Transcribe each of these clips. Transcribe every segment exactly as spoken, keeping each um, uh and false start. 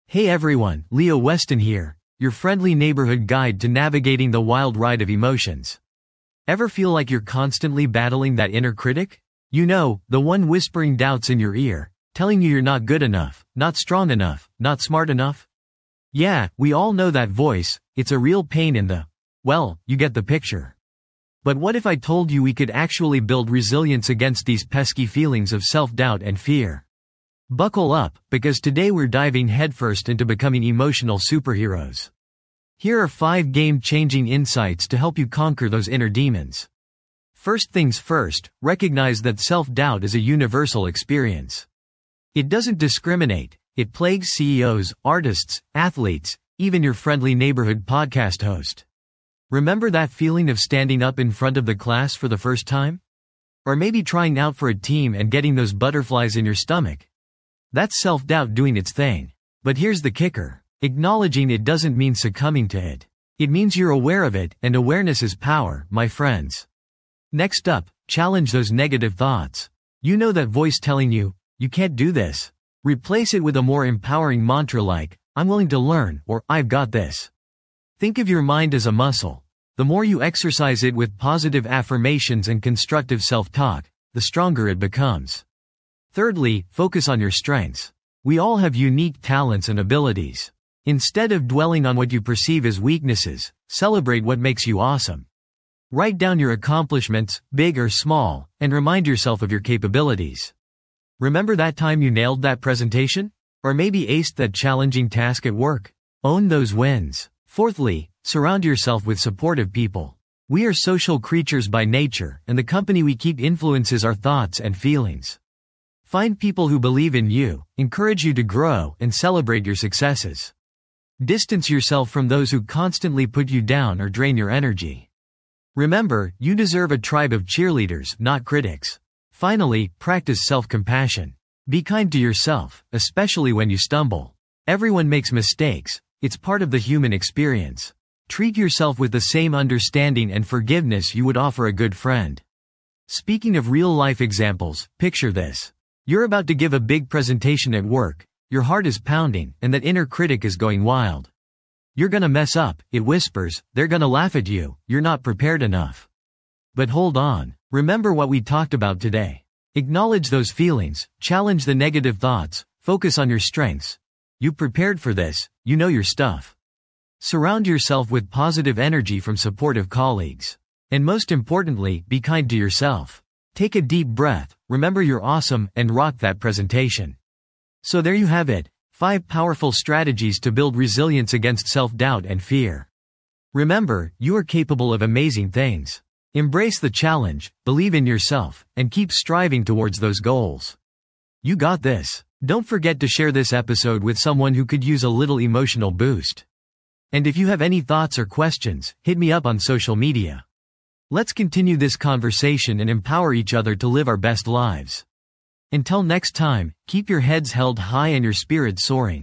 Hey everyone, Leo Weston here, your friendly neighborhood guide to navigating the wild ride of emotions. Ever feel like you're constantly battling that inner critic? You know, the one whispering doubts in your ear, telling you you're not good enough, not strong enough, not smart enough? Yeah, we all know that voice. It's a real pain in the, well, you get the picture. But what if I told you we could actually build resilience against these pesky feelings of self-doubt and fear? Buckle up, because today we're diving headfirst into becoming emotional superheroes. Here are five game-changing insights to help you conquer those inner demons. First things first, recognize that self-doubt is a universal experience. It doesn't discriminate. It plagues C E Os, artists, athletes, even your friendly neighborhood podcast host. Remember that feeling of standing up in front of the class for the first time? Or maybe trying out for a team and getting those butterflies in your stomach? That's self-doubt doing its thing. But here's the kicker. Acknowledging it doesn't mean succumbing to it. It means you're aware of it, and awareness is power, my friends. Next up, challenge those negative thoughts. You know that voice telling you, you can't do this. Replace it with a more empowering mantra like, I'm willing to learn, or I've got this. Think of your mind as a muscle. The more you exercise it with positive affirmations and constructive self-talk, the stronger it becomes. Thirdly, focus on your strengths. We all have unique talents and abilities. Instead of dwelling on what you perceive as weaknesses, celebrate what makes you awesome. Write down your accomplishments, big or small, and remind yourself of your capabilities. Remember that time you nailed that presentation? Or maybe aced that challenging task at work? Own those wins. Fourthly, surround yourself with supportive people. We are social creatures by nature, and the company we keep influences our thoughts and feelings. Find people who believe in you, encourage you to grow, and celebrate your successes. Distance yourself from those who constantly put you down or drain your energy. Remember, you deserve a tribe of cheerleaders, not critics. Finally, practice self-compassion. Be kind to yourself, especially when you stumble. Everyone makes mistakes. It's part of the human experience. Treat yourself with the same understanding and forgiveness you would offer a good friend. Speaking of real-life examples, picture this. You're about to give a big presentation at work, your heart is pounding, and that inner critic is going wild. You're gonna mess up, it whispers, they're gonna laugh at you, you're not prepared enough. But hold on, remember what we talked about today. Acknowledge those feelings, challenge the negative thoughts, focus on your strengths. You prepared for this, you know your stuff. Surround yourself with positive energy from supportive colleagues. And most importantly, be kind to yourself. Take a deep breath, remember you're awesome, and rock that presentation. So there you have it, five powerful strategies to build resilience against self-doubt and fear. Remember, you are capable of amazing things. Embrace the challenge, believe in yourself, and keep striving towards those goals. You got this. Don't forget to share this episode with someone who could use a little emotional boost. And if you have any thoughts or questions, hit me up on social media. Let's continue this conversation and empower each other to live our best lives. Until next time, keep your heads held high and your spirits soaring.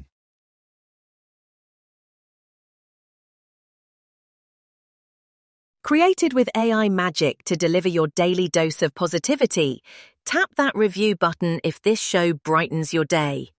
Created with A I magic to deliver your daily dose of positivity, tap that review button if this show brightens your day.